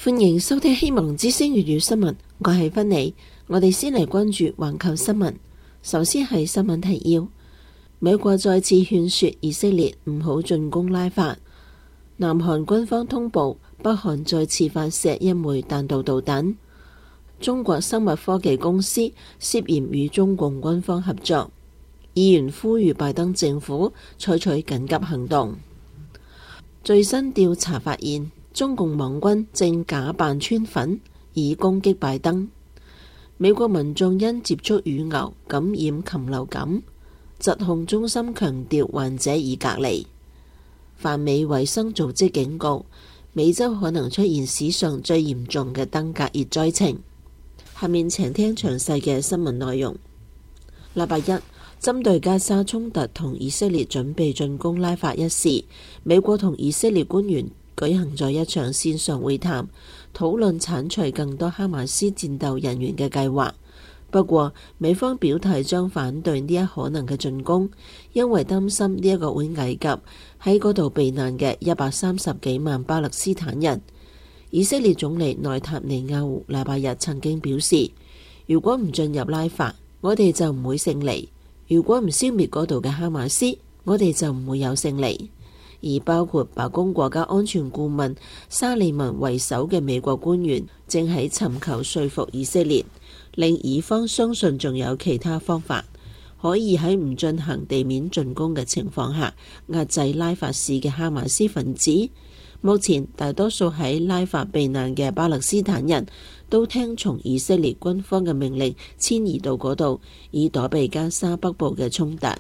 歡迎收聽希望之聲粵語新聞，我係芬妮。我哋先嚟關注環球新聞。首先係新聞提要：美國再次勸說以色列唔好進攻拉法。南韓軍方通報北韓再次發射一枚彈道導彈。中國生物科技公司涉嫌與中共軍方合作。議員呼籲拜登政府採取緊急行動。最新調查發現，中共網軍正假扮川粉以攻擊拜登。美國民眾因接觸乳牛感染禽流感，疾控中心強調患者已隔離。泛美衛生組織警告，美洲可能出現史上最嚴重嘅登革熱災情。下面請聽詳細嘅新聞內容。禮拜一，針對加沙衝突同以色列準備進攻拉法一事，美國同以色列官員舉行咗一場線上會談，討論剷除更多哈馬斯戰鬥人員嘅計劃。不過，美方表態將反對呢一可能嘅進攻，因為擔心呢一個會危及喺嗰度避難嘅130幾萬巴勒斯坦人。以色列總理內塔尼亞胡禮拜日曾經表示，如果唔進入拉法，我哋就唔會勝利；如果唔消滅嗰度嘅哈馬斯，我哋就唔會有勝利。而包括白宮國家安全顧問沙利文為首嘅美國官員正喺尋求說服以色列，令以方相信仲有其他方法可以喺唔進行地面進攻嘅情況下壓制拉法市嘅哈馬斯分子。目前大多數喺拉法避難嘅巴勒斯坦人都聽從以色列軍方嘅命令遷移到嗰度，以躲避加沙北部嘅衝突。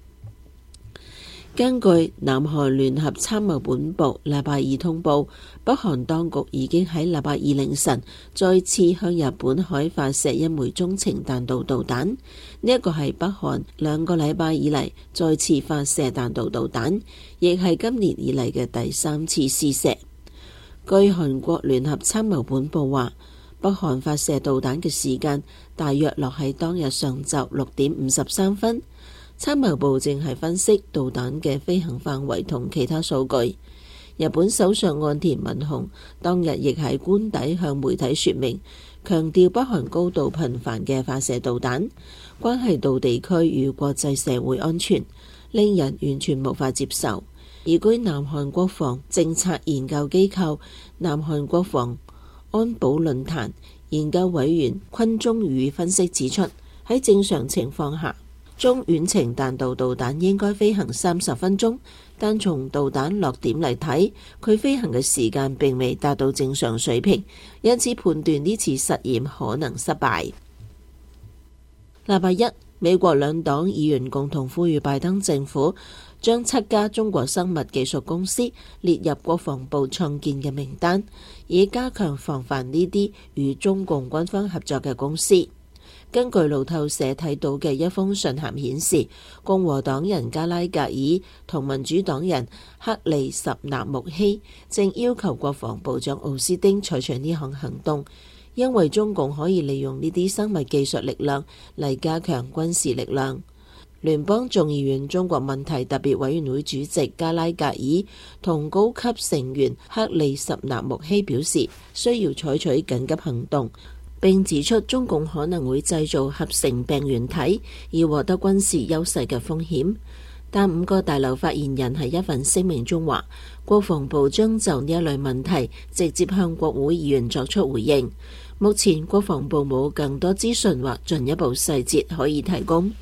根據南韓聯合參謀本部禮拜二通報，北韓當局已經喺禮拜二凌晨再次向日本海發射一枚中程彈道導彈。呢一個係北韓2個禮拜以嚟再次發射彈道導彈，亦係今年以嚟嘅第3次試射。據韓國聯合參謀本部話，北韓發射導彈嘅時間大約落喺當日上晝6點53分。參謀部正係分析導彈嘅飛行範圍同其他數據。日本首相岸田文雄當日亦喺官邸向媒體說明，強調北韓高度頻繁嘅發射導彈，關係到地區與國際社會安全，令人完全無法接受。而據南韓國防政策研究機構南韓國防安保論壇研究委員昆中宇分析指出，喺正常情況下，中遠程彈道導彈應該飛行30分鐘，但從導彈落點嚟睇，佢飛行嘅時間並未達到正常水平，因此判斷呢次實驗可能失敗。禮拜一，美國兩黨議員共同呼籲拜登政府將7家中國生物技術公司列入國防部創建嘅名單，以加強防範呢啲與中共軍方合作嘅公司。根據路透社睇到嘅一封信函顯示，共和黨人加拉格爾同民主黨人克里什納穆希正要求國防部長奧斯汀採取呢項行動，因為中共可以利用呢啲生物技術力量嚟加強軍事力量。聯邦眾議院中國問題特別委員會主席加拉格爾同高級成員克里什納穆希表示，需要採取緊急行動，並指出中共可能會製造合成病原體以獲得軍事優勢嘅風險。但5個大樓發言人喺一份聲明中話，國防部將就呢一類問題直接向國會議員作出回應。目前國防部冇更多資訊或進一步細節可以提供。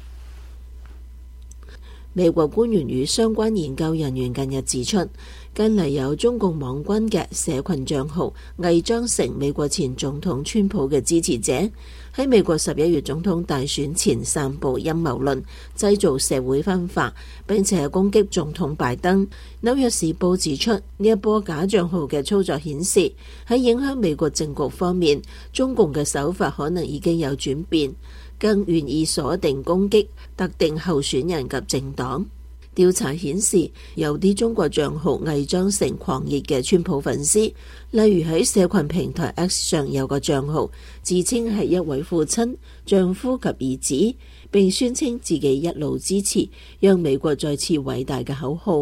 美國官員與相關研究人員近日指出，近嚟有中共網軍嘅社群賬號偽裝成美國前總統川普嘅支持者，喺美國11月總統大選前散布陰謀論，製造社會分化，並且攻擊總統拜登。紐約時報指出，呢一波假賬號嘅操作顯示，喺影響美國政局方面，中共嘅手法可能已經有轉變，更願意鎖定攻擊特定候選人及政黨。調查顯示，有啲中國賬號偽裝成狂熱嘅川普粉絲，例如喺社群平台 X 上有個賬號自稱係一位父親、丈夫及兒子，並宣稱自己一路支持讓美國再次偉大嘅口號，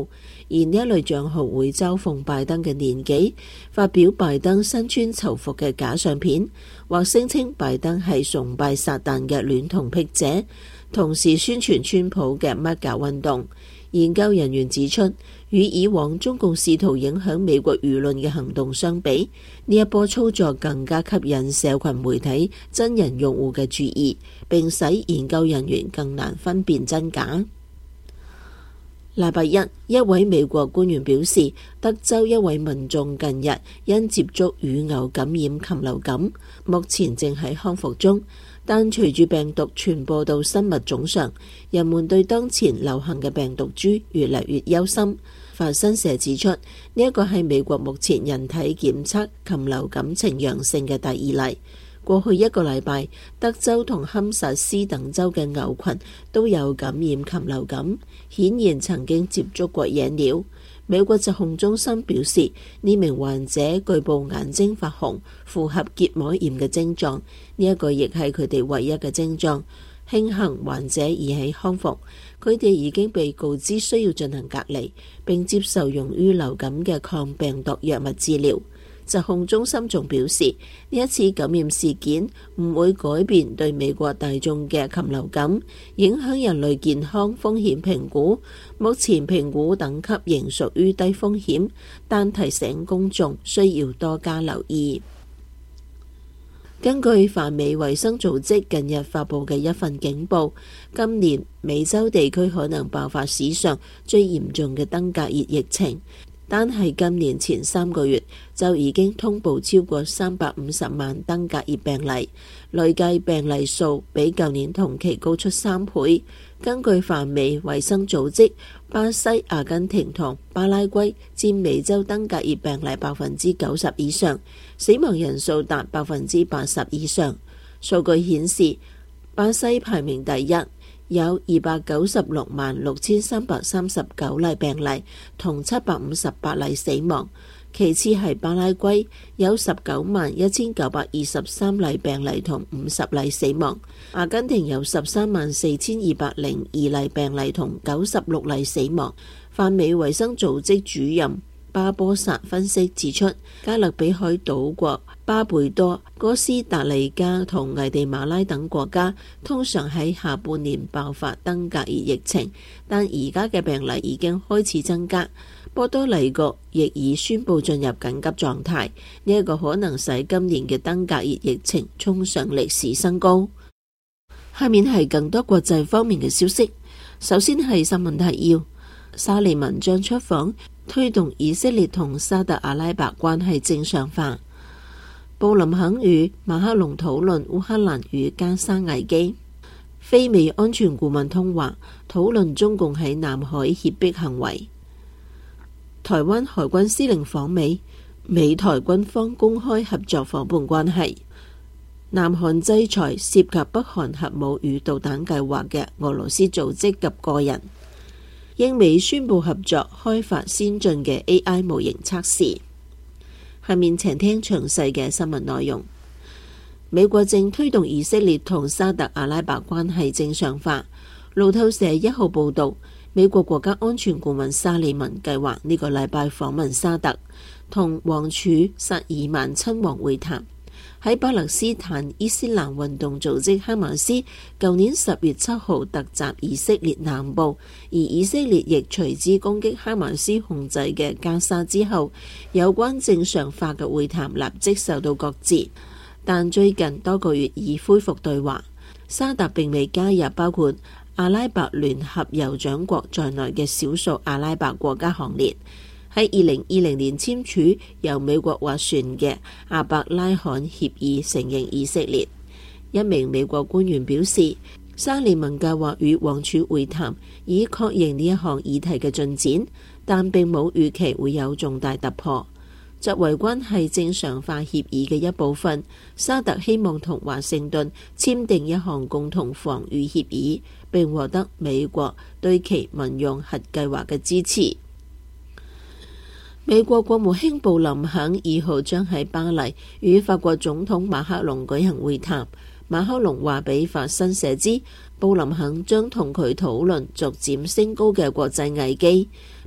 而呢一類帳號會嘲諷拜登嘅年紀，發表拜登身穿囚服嘅假相片，或聲稱拜登係崇拜撒旦嘅戀童癖者，同時宣傳川普嘅MAGA運動。研究人員指出，與以往中共試圖影響美國輿論嘅行動相比，呢一波操作更加吸引社群媒體真人用戶嘅注意，並使研究人員更難分辨真假。禮拜一，一位美國官員表示，德州一位民眾近日因接觸乳牛感染禽流感，目前正喺康復中。但隨住病毒傳播到生物種上，人們對當前流行嘅病毒株越嚟越憂心。法新社指出，呢一個係美國目前人體檢測禽流感呈陽性嘅第二例。過去一個禮拜，德州同堪薩斯等州嘅牛群都有感染禽流感，顯然曾經接觸過野鳥。美國疾控中心表示，呢名患者據報眼睛發紅，符合結膜炎嘅症狀，呢一個亦係佢哋唯一嘅症狀。慶幸患者已喺康復，佢哋已經被告知需要進行隔離，並接受用於流感嘅抗病毒藥物治療。疾控中心仲表示，呢一次感染事件唔會改變對美國大眾嘅禽流感影響人類健康風險評估。目前評估等級仍屬於低風險，但提醒公眾需要多加留意。根據泛美衛生組織近日發佈嘅一份警報，今年美洲地區可能爆發史上最嚴重嘅登革熱疫情。單係今年前3個月就已經通報超過350萬登革熱病例，累計病例數比舊年同期高出3倍。根據泛美衛生組織，巴西、阿根廷同巴拉圭佔美洲登革熱病例90%以上，死亡人數達80%以上。數據顯示，巴西排名第一，有2966339例病例同758例死亡，其次係巴拉圭，有191923例病例同50例死亡，阿根廷有134,202例病例同96例死亡。泛美衛生組織主任巴波薩分析指出，加勒比海島國巴貝多、哥斯達黎加同危地馬拉等國家通常喺下半年爆發登革熱疫情，但而家嘅病例已經開始增加。波多黎各亦已宣布進入緊急狀態，呢一個可能使今年嘅登革熱疫情衝上歷史新高。下面係更多國際方面嘅消息。首先係新聞提要，沙利文將出訪，推動以色列同沙特阿拉伯關係正常化。布林肯與馬克龍討論烏克蘭與加沙危機。非美安全顧問通話，討論中共喺南海脅迫行為。台灣海軍司令訪美，美台軍方公開合作夥伴關係。南韓制裁涉及北韓核武與導彈計劃嘅俄羅斯組織及個人。英美宣布合作開發先進嘅 AI 模型測試。下面請聽詳細嘅新聞內容。美國正推動以色列同沙特阿拉伯關係正常化。路透社1號報道，美國國家安全顧問沙利文計劃呢個禮拜訪問沙特，同王儲薩爾曼親王會談。喺巴勒斯坦伊斯蘭運動組織哈馬斯舊年10月7號突襲以色列南部，而以色列亦隨之攻擊哈馬斯控制嘅加沙之後，有關正常化嘅會談立即受到擱置。但最近多個月已恢復對話。沙特並未加入包括阿拉伯聯合酋長國在內嘅少數阿拉伯國家行列。喺2020年簽署由美國斡旋嘅阿伯拉罕協議承認以色列。一名美國官員表示，沙利文計劃與王儲會談，以確認呢一項議題嘅進展，但並冇預期會有重大突破。作為關係正常化協議嘅一部分，沙特希望同華盛頓簽訂一項共同防禦協議，並獲得美國對其民用核計劃嘅支持。美國國務卿布林肯2號將喺巴黎與法國總統馬克龍舉行會談。馬克龍話俾法新社知，布林肯將同佢討論逐漸升高嘅國際危機。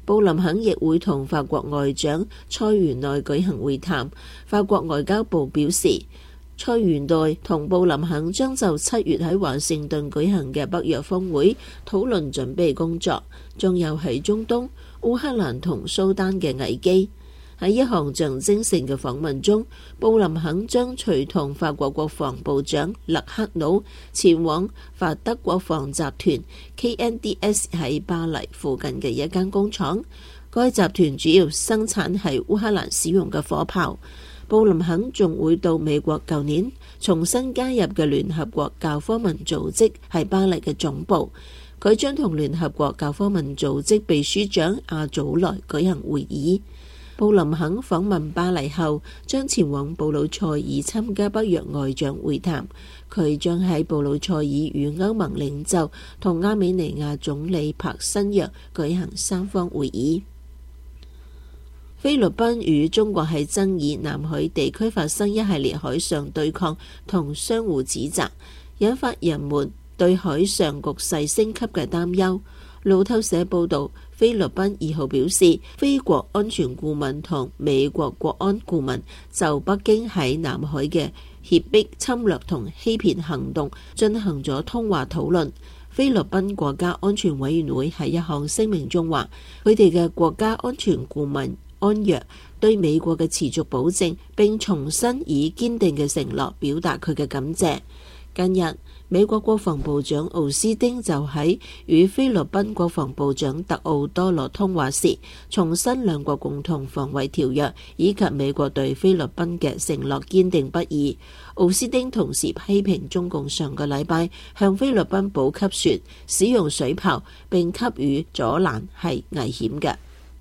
布林肯亦會同法國外長蔡元內舉行會談。法國外交部表示，蔡元內同布林肯將就7月喺華盛頓舉行嘅北約峰會討論準備工作，仲有喺中東、烏克蘭同蘇丹嘅危機。喺一項象徵性嘅訪問中，布林肯將隨同法國國防部長勒克魯前往法德國防集團 KNDS 喺巴黎附近嘅一間工廠，該集團主要生產喺烏克蘭使用嘅火炮。布林肯仲會到美國舊年重新加入嘅聯合國教科文組織喺巴黎嘅總部，佢將同聯合國教科文組織秘書長阿祖萊舉行會議。布林肯訪問巴黎後，將前往布魯塞爾參加北約外長會談。佢將喺布魯塞爾與歐盟領袖同亞美尼亞總理帕辛揚舉行三方會議。菲律賓與中國喺爭議南海地區發生一系列海上對抗同相互指責，引發人們對海上局勢升級嘅擔憂。路透社報導，菲律賓2號表示，菲國安全顧問同美國國安顧問就北京喺南海嘅脅迫、侵略同欺騙行動進行咗通話討論。菲律賓國家安全委員會喺一項聲明中話，佢哋嘅國家安全顧問安若對美國嘅持續保證並重新以堅定嘅承諾表達佢嘅感謝。近日，美國國防部長奧斯汀就喺與菲律賓國防部長特奧多羅通話時，重申兩國共同防衛條約以及美國對菲律賓嘅承諾堅定不移。奧斯汀同時批評中共上個禮拜向菲律賓補給船使用水炮並給予阻攔係危險嘅。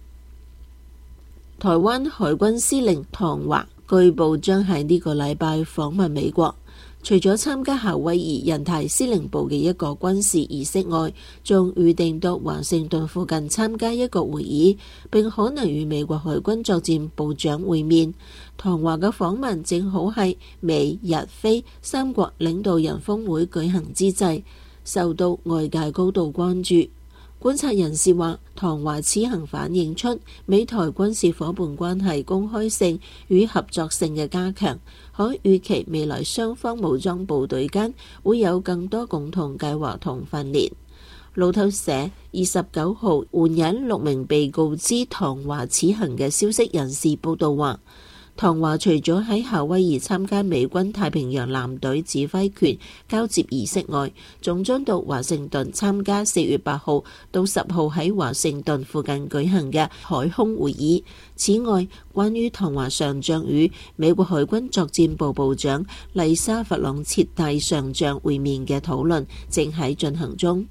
台灣海軍司令唐華據報將喺呢個禮拜訪問美國。除咗參加夏威夷印太司令部嘅一個軍事儀式外，仲預定到華盛頓附近參加一個會議，並可能與美國海軍作戰部長會面。唐華嘅訪問正好係美日菲三國領導人峰會舉行之際，受到外界高度關注。觀察人士話，唐華此行反映出美台軍事夥伴關係公開性與合作性嘅加強，可預期未來雙方武裝部隊間會有更多共同計劃同訓練。路透社29號援引6名被告知唐華此行嘅消息人士報道話，唐華除咗喺夏威夷參加美軍太平洋艦隊指揮權交接儀式外，仲將到華盛頓參加4月8號到10號喺華盛頓附近舉行嘅海空會議。此外，關於唐華上將與美國海軍作戰部部長麗莎·弗朗切蒂上將會面嘅討論正喺進行中。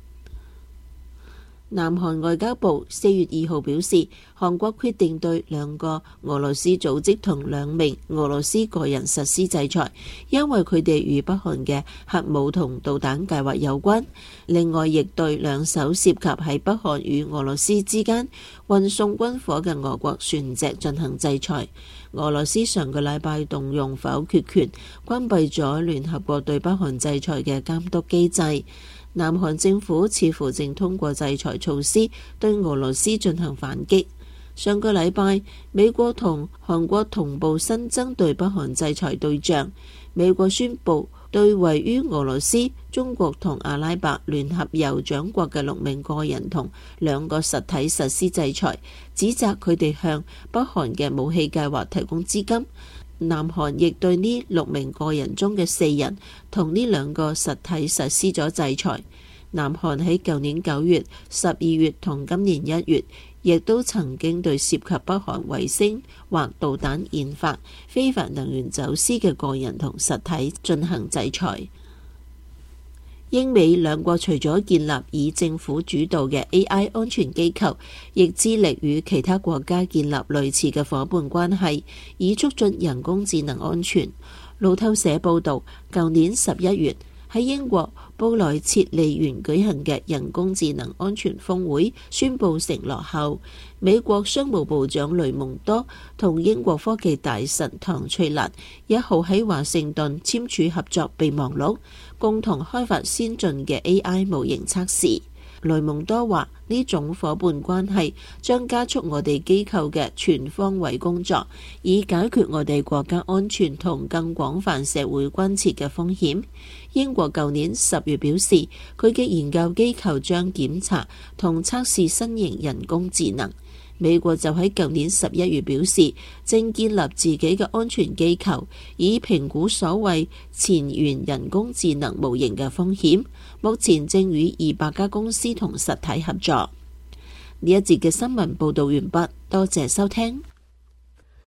南韓外交部4月2號表示，韓國決定對2個俄羅斯組織同2名俄羅斯個人實施制裁，因為佢哋與北韓嘅核武同導彈計劃有關。另外，亦對2艘涉及喺北韓與俄羅斯之間運送軍火嘅俄國船隻進行制裁。俄羅斯上個禮拜動用否決權，關閉咗聯合國對北韓制裁嘅監督機制。南韓政府似乎正通過制裁措施對俄羅斯進行反擊。上個禮拜，美國同韓國同步新增對北韓制裁對象。美國宣布對位於俄羅斯、中國同阿拉伯聯合酋長國嘅6名個人同2個實體實施制裁，指責佢哋向北韓嘅武器計劃提供資金。南韓亦對呢6名個人中嘅4人同呢2個實體實施咗制裁。南韓喺舊年9月、12月同今年1月，亦都曾經對涉及北韓衛星或導彈研發、非法能源走私嘅個人同實體進行制裁。英美2國除咗建立以政府主導嘅 AI 安全機構，亦致力與其他國家建立類似嘅夥伴關係，以促進人工智能安全。路透社報導，舊年11月喺英國布萊切利園舉行嘅人工智能安全峰會宣布承諾後，美國商務部長雷蒙多同英國科技大臣唐翠蘭1號喺華盛頓簽署合作備忘錄，共同開發先進嘅 AI 模型測試。 雷蒙多話：呢種夥伴關係將加速我哋機構嘅全方位工作，以解決我哋國家安全同更廣泛社會關切嘅風險。英國舊年10月表示，佢嘅研究機構將檢查同測試新型人工智能。美國就喺舊年11月表示，正建立自己嘅安全機構，以評估所謂前沿人工智能模型嘅風險。目前正與200家公司同實體合作。呢一節嘅新聞報導完畢，多謝收聽。